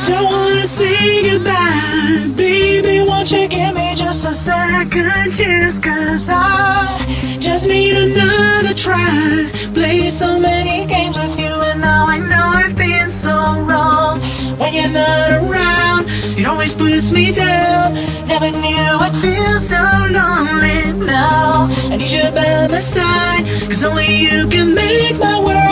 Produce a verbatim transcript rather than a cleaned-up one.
Don't wanna say goodbye, baby, won't you give me just a second chance? Cause I just need another try. Played so many games with you and now I know I've been so wrong. When you're not around, it always puts me down. Never knew I'd feel so lonely now. I need you by my side, cause only you can make my world